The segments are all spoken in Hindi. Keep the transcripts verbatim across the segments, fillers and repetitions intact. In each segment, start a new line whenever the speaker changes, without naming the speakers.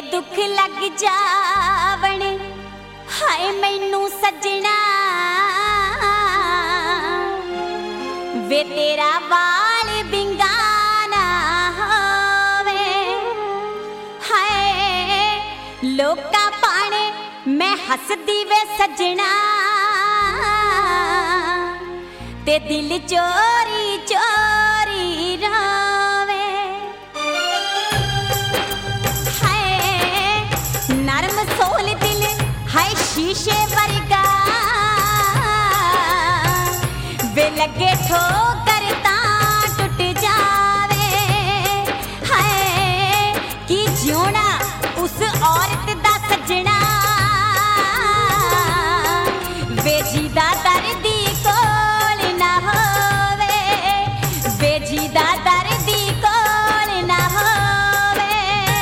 दुख लग जावण हाय मैनू सजना वे तेरा वाल बिंगाना होवे हाय लोका पाने मैं हसदी वे सजना ते दिल चोरी चोरी रोवे हाय नरम सोल दिल हाय शीशे वर्गा वे लगे ठोकर तां टुट जावे हाय की जियोना उस औरत दा सजना वे जीदा दर्दी कोल ना होवे वे जीदा दर्दी कोल ना होवे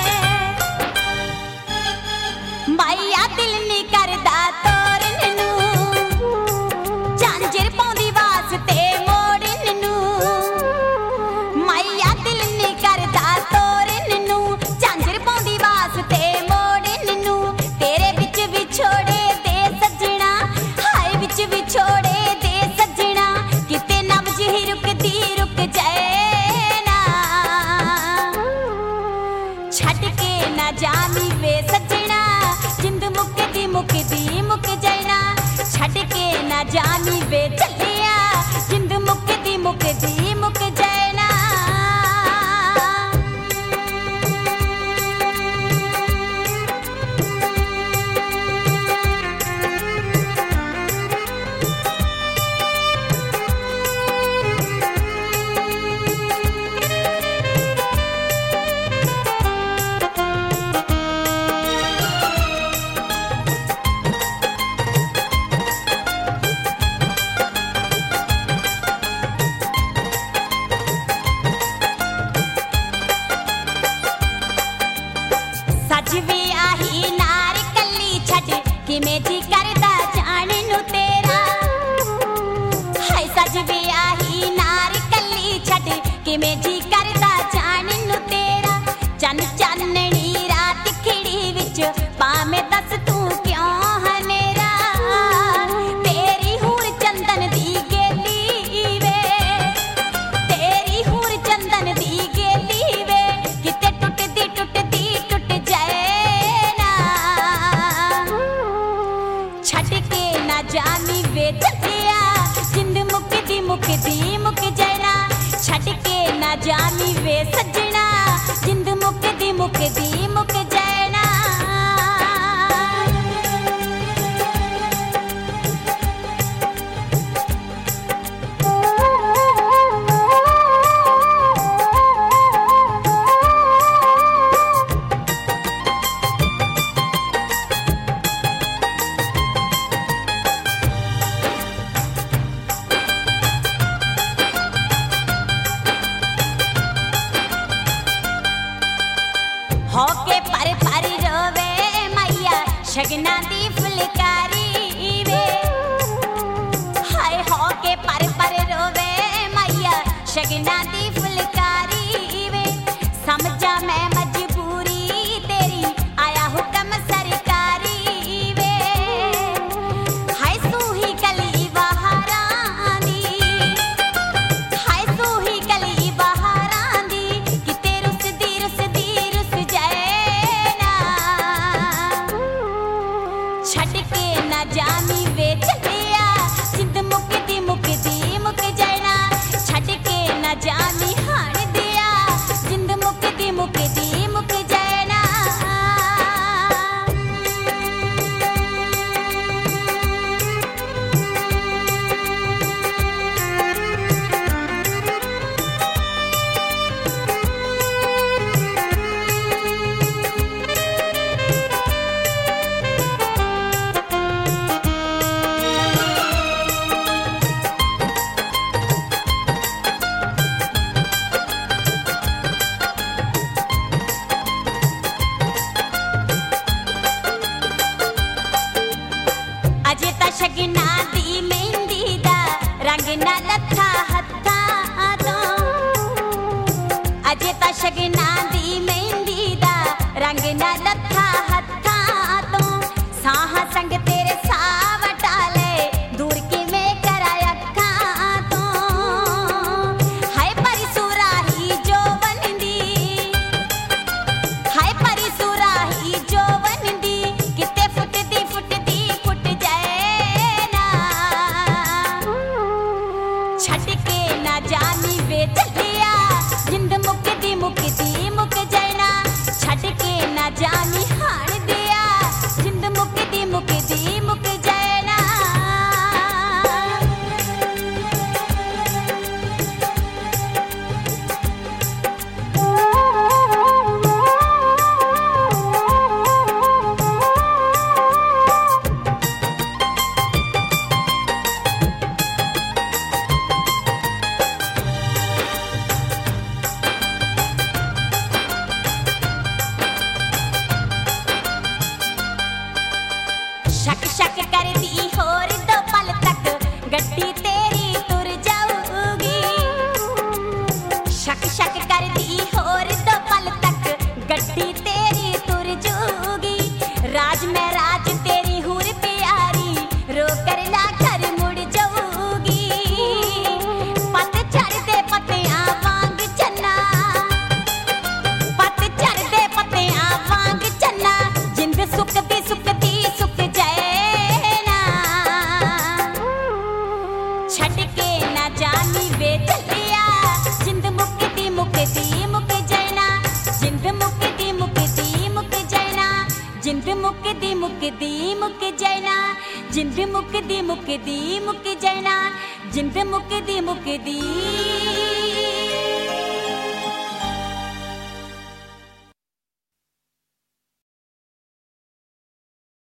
माया दिल नी करदा तोरन नू झांजर पाउंदी वास्ते मोड़न नू माया दिल नी करदा तोरन नू झांजर पाउंदी वास्ते मोड़न नू तेरे विच विछोड़े दे सजना हाय विच विछोड़े दे सजना किते नब्ज ही रुकदी रुक जाए ना छड़ के ना जामी वे सजना जिंद मुकदी मुकदी मुक जाना छड़ के ना जामी वे चलिया जिंद मुकदी मुकदी मुक जाना सज वे आही नार कली छड़ किमें जी करदा जान नू तेरा हाय सज वे आही नार कली छड़ किमें जी करदा जान नू तेरा चन चाननी रात खिड़ी विच पावें दस तू क्यों हनेरा तेरी हूर चंदन दी गेली वे तेरी हूर चंदन दी गेली वे किते टुटदी टुटदी टुट जाए ना छड़ के ना जामी वे चलिया जिंद मुकदी मुकदी मुक जाना छड़ के ना जामी वे सजना जिंद मुकदी मुकदी मुक जाना होके पर पर रोवे मैया शगना दी फुलकारी वे हाय होके पर पर रोवे मैया शगना दी फुलकारी वे समझा मैं मजबूरी तेरी आया हुक्म सरकारी वे हाय सूही कली बहारां दी हाय सूही कली बहारां दी किते रुसदी रुसदी रुस जाए ना छड़ के ना जामी वे चलिया जिंद मुकदी मुकदी मुक जाना छड़ के ना जामी हाण दिया जिंद मुकदी मुकदी मुक जाना शगना दी मेहंदी दा रंग ना लथा हत्थां तों अजे ता शगना दी मेहंदी दा रंग ना लथा शक कर दी होर दो पल तक गड्डी तेरी तुर जूगी। राज में राज तेरी हुर प्यारी रो कर ला कर मुड़ जाऊगी। पत चढ़ दे पतियां वांग चन्ना, पत चढ़ दे पतियां वांग चन्ना, जिंद सुकदी सुकदी सुक जाए ना। छड़ के ना जानी वे चलिया, जिंद मुकदी मुकदी मुक जाना, जिंद मुकदी मुकदी मुक जाना, जिंद मुकदी मुकदी मुक जाना, जिंद मुकदी मुकदी मुक जाना, जिंद मुकदी मुकदी